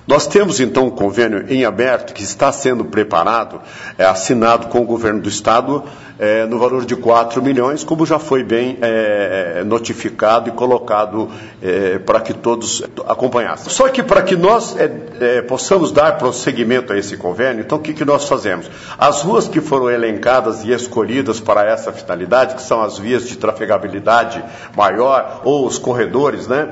Nós temos, então, um convênio em aberto que está sendo preparado, assinado com o governo do Estado, no valor de 4 milhões, como já foi bem notificado e colocado para que todos acompanhassem. Só que para que nós possamos dar prosseguimento a esse convênio, então o que nós fazemos? As ruas que foram elencadas e escolhidas para essa finalidade, que são as vias de trafegabilidade maior ou os corredores, né?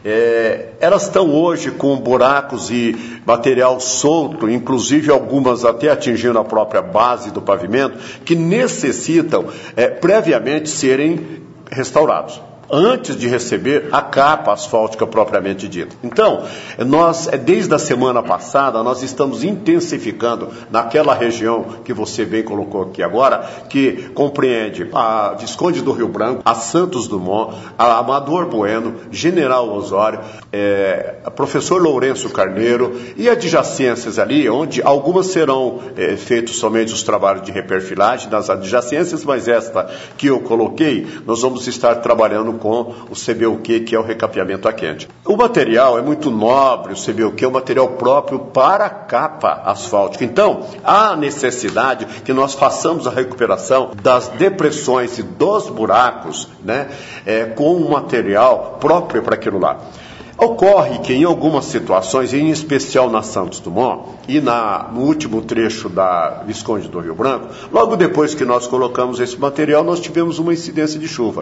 Elas estão hoje com buracos e material solto, inclusive algumas até atingindo a própria base do pavimento, que necessitam previamente serem restaurados, antes de receber a capa asfáltica propriamente dita. Então, nós, desde a semana passada, nós estamos intensificando naquela região que você bem colocou aqui agora, que compreende a Visconde do Rio Branco, a Santos Dumont, a Amador Bueno, General Osório, a Professor Lourenço Carneiro e adjacências ali, onde algumas serão feitos somente os trabalhos de reperfilagem das adjacências, mas esta que eu coloquei, nós vamos estar trabalhando com o CBUQ, que é o recapeamento a quente. O material é muito nobre, o CBUQ é um material próprio para a capa asfáltica. Então, há necessidade que nós façamos a recuperação das depressões e dos buracos, né, com um material próprio para aquilo lá. Ocorre que em algumas situações, em especial na Santos Dumont e no último trecho da Visconde do Rio Branco, logo depois que nós colocamos esse material, nós tivemos uma incidência de chuva.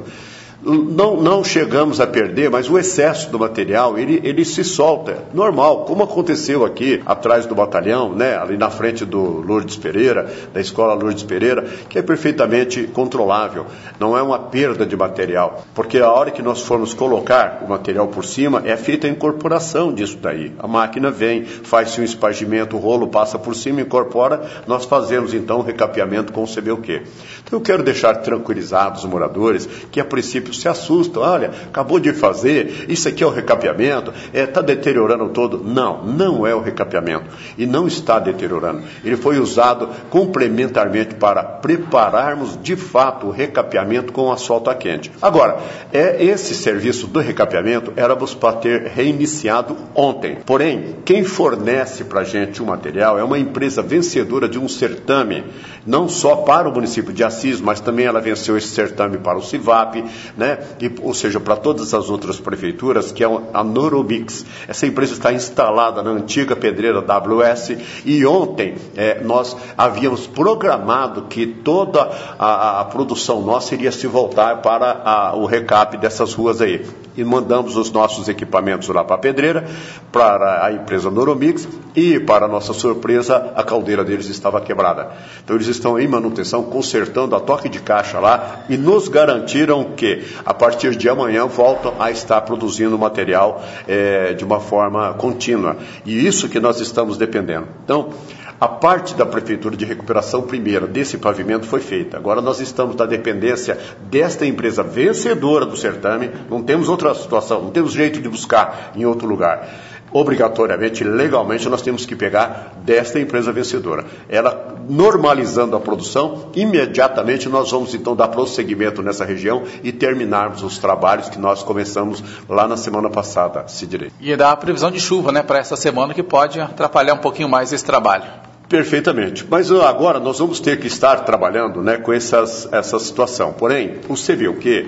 Não chegamos a perder, mas o excesso do material, ele se solta, normal, como aconteceu aqui atrás do batalhão, né, ali na frente do Lourdes Pereira, da escola Lourdes Pereira, que é perfeitamente controlável, não é uma perda de material, porque a hora que nós formos colocar o material por cima, é feita a incorporação disso daí, a máquina vem, faz-se um espargimento, o rolo passa por cima, incorpora, nós fazemos então o recapeamento com o CBUQ. Então eu quero deixar tranquilizados os moradores, que a princípio se assustam, olha, acabou de fazer, isso aqui é o recapeamento, está deteriorando todo. Não é o recapeamento, e não está deteriorando. Ele foi usado complementarmente para prepararmos de fato o recapeamento com o asfalto a quente. Agora, esse serviço do recapeamento éramos para ter reiniciado ontem. Porém, quem fornece para a gente o material é uma empresa vencedora de um certame, não só para o município de Assis, mas também ela venceu esse certame para o CIVAP, né? Ou seja, para todas as outras prefeituras, que é a Norobix. Essa empresa está instalada na antiga pedreira WS e ontem nós havíamos programado que toda a produção nossa iria se voltar para o recap dessas ruas aí. E mandamos os nossos equipamentos lá para a pedreira, para a empresa Noromix, e para nossa surpresa, a caldeira deles estava quebrada. Então eles estão em manutenção, consertando a toque de caixa lá, e nos garantiram que a partir de amanhã voltam a estar produzindo material de uma forma contínua. E isso que nós estamos dependendo. Então, a parte da prefeitura de recuperação primeira desse pavimento foi feita. Agora nós estamos na dependência desta empresa vencedora do certame, não temos outra situação, não temos jeito de buscar em outro lugar. Obrigatoriamente, legalmente, nós temos que pegar desta empresa vencedora. Ela normalizando a produção, imediatamente nós vamos então dar prosseguimento nessa região e terminarmos os trabalhos que nós começamos lá na semana passada, Sidney. E dá a previsão de chuva, né, para essa semana, que pode atrapalhar um pouquinho mais esse trabalho. Perfeitamente, mas agora nós vamos ter que estar trabalhando, né, com essa situação. Porém, o CBUQ,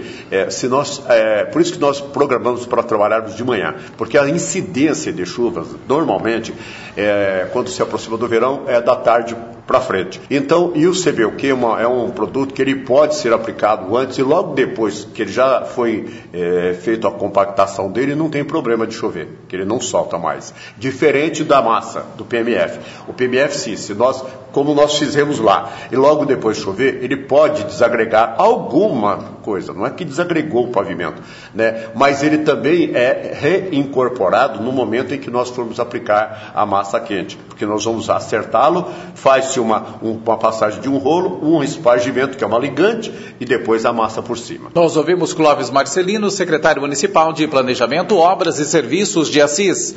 por isso que nós programamos para trabalharmos de manhã, porque a incidência de chuvas, normalmente, quando se aproxima do verão, é da tarde para frente. Então, e o CBUQ é um produto que ele pode ser aplicado antes e logo depois que ele já foi feito a compactação dele, não tem problema de chover, que ele não solta mais. Diferente da massa, do PMF. O PMF, sim, como nós fizemos lá, e logo depois de chover, ele pode desagregar alguma coisa, não é que desagregou o pavimento, né? Mas ele também é reincorporado no momento em que nós formos aplicar a massa quente, porque nós vamos acertá-lo, faz-se uma passagem de um rolo, um espargimento, que é uma ligante, e depois a massa por cima. Nós ouvimos Clóvis Marcelino, secretário municipal de Planejamento, Obras e Serviços de Assis.